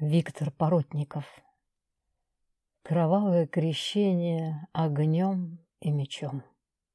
Виктор Поротников. Кровавое крещение огнем и мечом.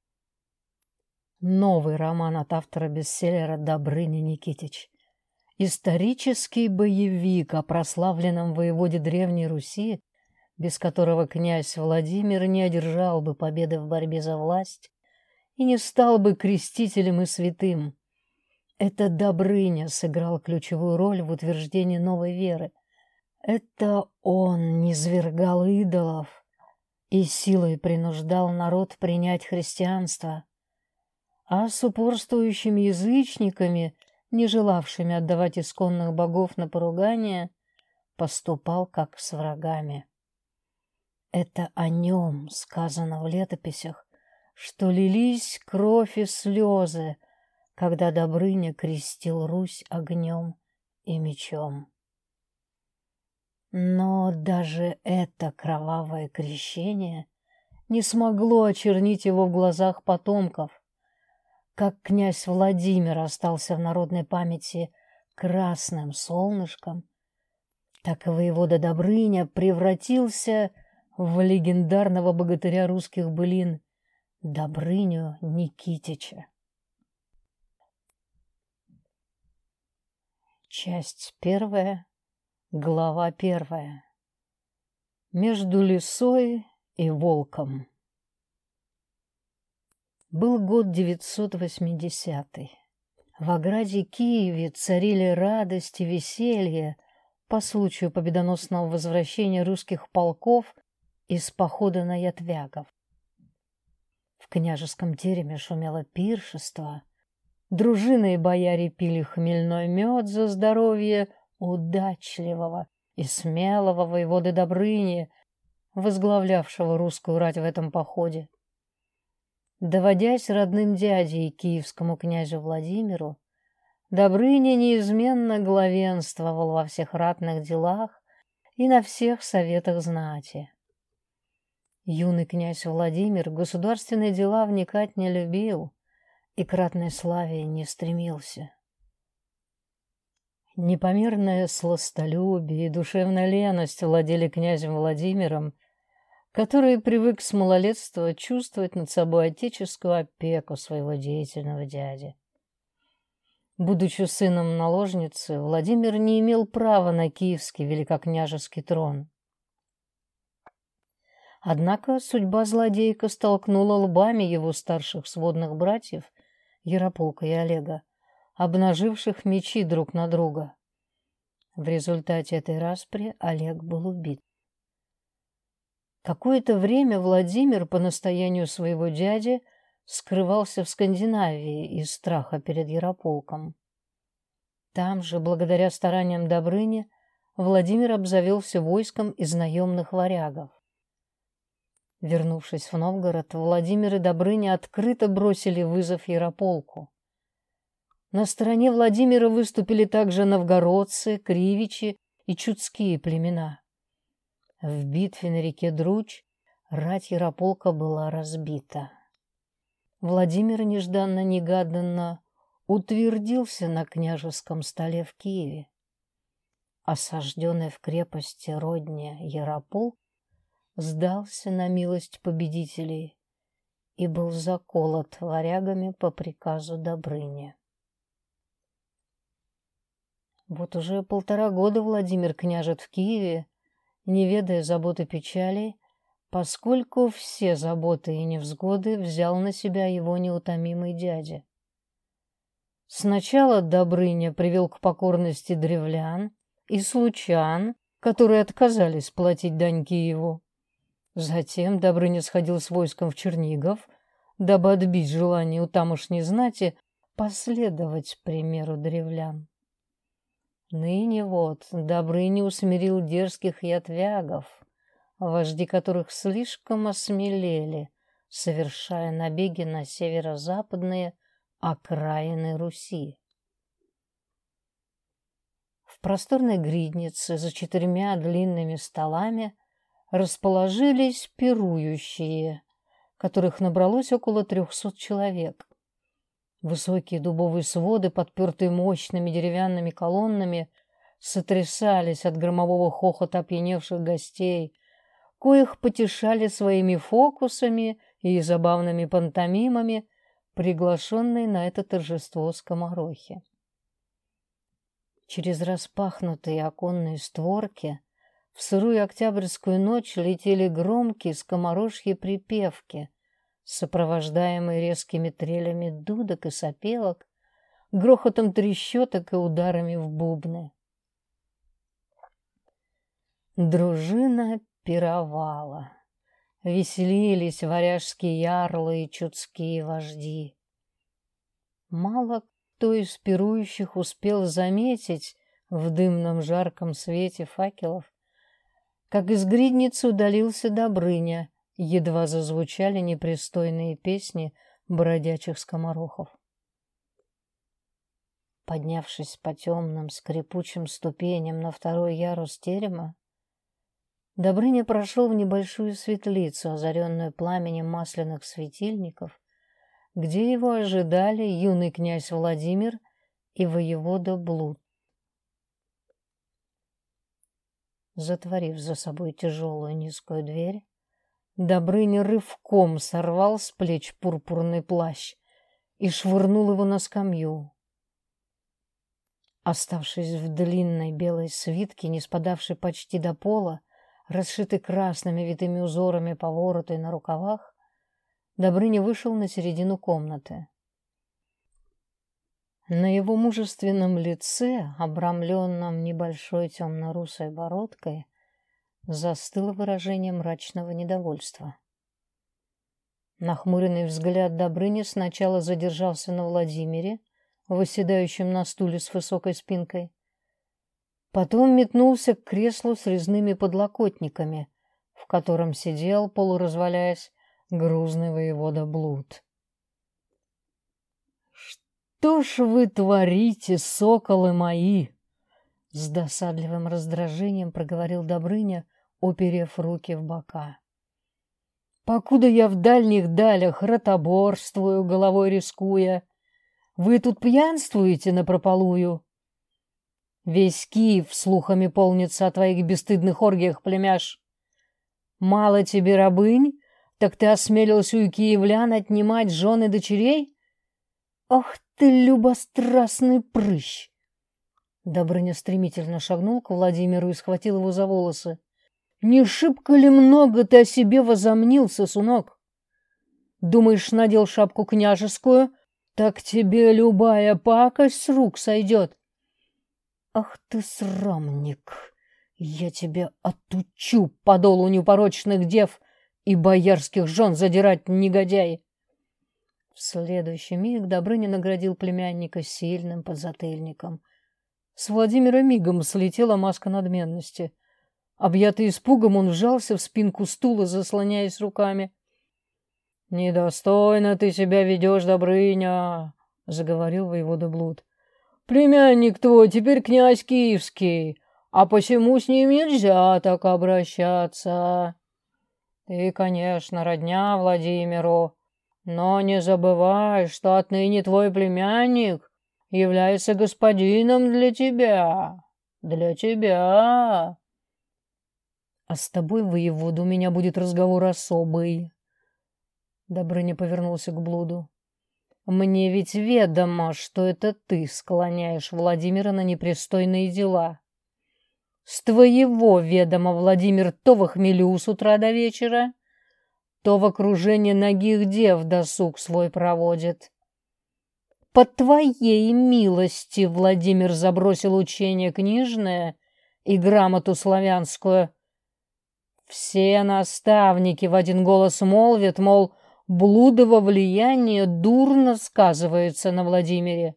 Новый роман от автора бестселлера Добрыня Никитич. Исторический боевик о прославленном воеводе Древней Руси, без которого князь Владимир не одержал бы победы в борьбе за власть и не стал бы крестителем и святым. Это Добрыня сыграл ключевую роль в утверждении новой веры. Это он низвергал идолов и силой принуждал народ принять христианство, а с упорствующими язычниками, не желавшими отдавать исконных богов на поругание, поступал как с врагами. Это о нем сказано в летописях, что лились кровь и слезы, когда Добрыня крестил Русь огнем и мечом. Но даже это кровавое крещение не смогло очернить его в глазах потомков. Как князь Владимир остался в народной памяти красным солнышком, так и воевода Добрыня превратился в легендарного богатыря русских былин Добрыню Никитича. Часть первая. Глава первая. Между лисой и волком. Был год 980-й. В ограде Киеве царили радость и веселье по случаю победоносного возвращения русских полков из похода на ятвягов. В княжеском тереме шумело пиршество, дружины и бояре пили хмельной мед за здоровье удачливого и смелого воеводы Добрыни, возглавлявшего русскую рать в этом походе. Доводясь родным дядей киевскому князю Владимиру, Добрыня неизменно главенствовал во всех ратных делах и на всех советах знати. Юный князь Владимир в государственные дела вникать не любил и к ратной славе не стремился. Непомерное сластолюбие и душевная леность владели князем Владимиром, который привык с малолетства чувствовать над собой отеческую опеку своего деятельного дяди. Будучи сыном наложницы, Владимир не имел права на киевский великокняжеский трон. Однако судьба злодейка столкнула лбами его старших сводных братьев Ярополка и Олега, обнаживших мечи друг на друга. В результате этой распри Олег был убит. Какое-то время Владимир по настоянию своего дяди скрывался в Скандинавии из страха перед Ярополком. Там же, благодаря стараниям Добрыни, Владимир обзавелся войском из наемных варягов. Вернувшись в Новгород, Владимир и Добрыня открыто бросили вызов Ярополку. На стороне Владимира выступили также новгородцы, кривичи и чудские племена. В битве на реке Друч рать Ярополка была разбита. Владимир нежданно-негаданно утвердился на княжеском столе в Киеве. Осажденный в крепости Родня Ярополк сдался на милость победителей и был заколот варягами по приказу Добрыни. Вот уже 1,5 года Владимир княжит в Киеве, не ведая забот и печалей, поскольку все заботы и невзгоды взял на себя его неутомимый дядя. Сначала Добрыня привел к покорности древлян и случан, которые отказались платить дань Киеву. Затем Добрыня сходил с войском в Чернигов, дабы отбить желание у тамошней знати последовать примеру древлян. Ныне вот Добрыня усмирил дерзких ятвягов, вожди которых слишком осмелели, совершая набеги на северо-западные окраины Руси. В просторной гриднице за 4 длинными столами расположились пирующие, которых набралось около 300 человек. Высокие дубовые своды, подпертые мощными деревянными колоннами, сотрясались от громового хохота опьяневших гостей, коих потешали своими фокусами и забавными пантомимами приглашенные на это торжество скоморохи. Через распахнутые оконные створки в сырую октябрьскую ночь летели громкие скоморожьи припевки, сопровождаемые резкими трелями дудок и сопелок, грохотом трещоток и ударами в бубны. Дружина пировала. Веселились варяжские ярлы и чудские вожди. Мало кто из пирующих успел заметить в дымном жарком свете факелов, как из гридницы удалился Добрыня, едва зазвучали непристойные песни бродячих скоморохов. Поднявшись по темным скрипучим ступеням на второй ярус терема, Добрыня прошел в небольшую светлицу, озаренную пламенем масляных светильников, где его ожидали юный князь Владимир и воевода Блуд. Затворив за собой тяжелую низкую дверь, Добрыня рывком сорвал с плеч пурпурный плащ и швырнул его на скамью. Оставшись в длинной белой свитке, не спадавшей почти до пола, расшитой красными витыми узорами по вороту и на рукавах, Добрыня вышел на середину комнаты. На его мужественном лице, обрамленном небольшой темно-русой бородкой, застыло выражение мрачного недовольства. Нахмуренный взгляд Добрыни сначала задержался на Владимире, восседающем на стуле с высокой спинкой, потом метнулся к креслу с резными подлокотниками, в котором сидел, полуразваляясь, грузный воевода Блуд. «Что ж вы творите, соколы мои?» С досадливым раздражением проговорил Добрыня, уперев руки в бока. «Покуда я в дальних далях ротоборствую, головой рискуя, вы тут пьянствуете напропалую? Весь Киев слухами полнится о твоих бесстыдных оргиях, племяш. Мало тебе рабынь, так ты осмелился у киевлян отнимать жен и дочерей? Ах ты, любострастный прыщ!» Добрыня стремительно шагнул к Владимиру и схватил его за волосы. «Не шибко ли много ты о себе возомнил, сосунок? Думаешь, надел шапку княжескую, так тебе любая пакость с рук сойдет? Ах ты, срамник! Я тебя отучу, подолу непорочных дев и боярских жен задирать, негодяй!» В следующий миг Добрыня наградил племянника сильным подзатыльником. С Владимира мигом слетела маска надменности. Объятый испугом, он вжался в спинку стула, заслоняясь руками. «Недостойно ты себя ведешь, Добрыня!» — заговорил воевода Блуд. «Племянник твой теперь князь киевский, а посему с ним нельзя так обращаться. Ты, конечно, родня Владимиру, но не забывай, что отныне твой племянник является господином для тебя. Для тебя. А с тобой, воевода, у меня будет разговор особый». Добрыня повернулся к Блуду. «Мне ведь ведомо, что это ты склоняешь Владимира на непристойные дела. С твоего ведома Владимир то в хмелю с утра до вечера, то в окружении нагих дев досуг свой проводит. По твоей милости Владимир забросил учение книжное и грамоту славянскую. Все наставники в один голос молвят, мол, блудово влияние дурно сказывается на Владимире.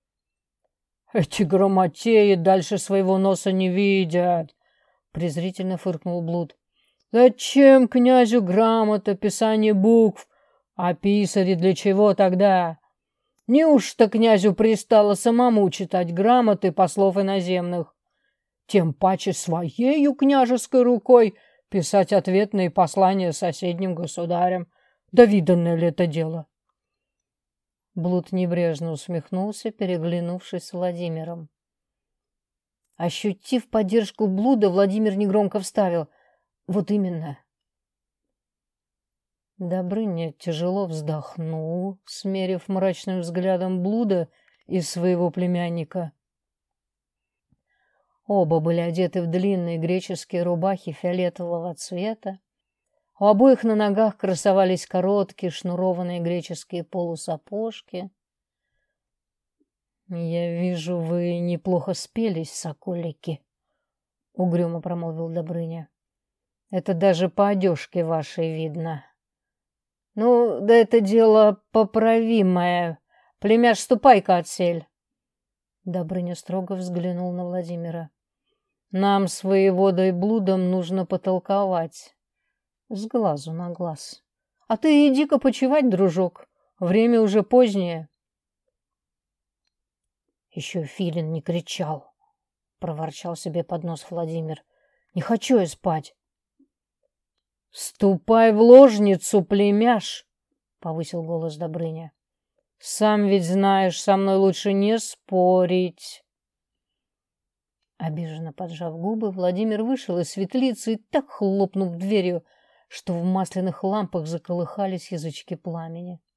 Эти грамотеи дальше своего носа не видят, презрительно фыркнул Блуд. Зачем князю грамота, писание букв, а писари для чего тогда? Неужто князю пристало самому читать грамоты послов иноземных? Тем паче своею княжеской рукой писать ответные послания соседним государям. Да виданное ли это дело? Блуд небрежно усмехнулся, переглянувшись с Владимиром. Ощутив поддержку блуда, Владимир негромко вставил: «Вот именно». Добрыня тяжело вздохнул, смерив мрачным взглядом блуда и своего племянника. Оба были одеты в длинные греческие рубахи фиолетового цвета. У обоих на ногах красовались короткие шнурованные греческие полусапожки. «Я вижу, вы неплохо спелись, соколики», — угрюмо промолвил Добрыня. «Это даже по одежке вашей видно». «Ну, да это дело поправимое. Племяш, ступай-ка отсель». Добрыня строго взглянул на Владимира. «Нам с воеводой блудом нужно потолковать. С глазу на глаз. А ты иди-ка почивать, дружок. Время уже позднее». «Еще Филин не кричал», — проворчал себе под нос Владимир. «Не хочу я спать». «Ступай в ложницу, племяш!» — повысил голос Добрыня. «Сам ведь знаешь, со мной лучше не спорить». Обиженно поджав губы, Владимир вышел из светлицы и так хлопнув дверью, что в масляных лампах заколыхались язычки пламени.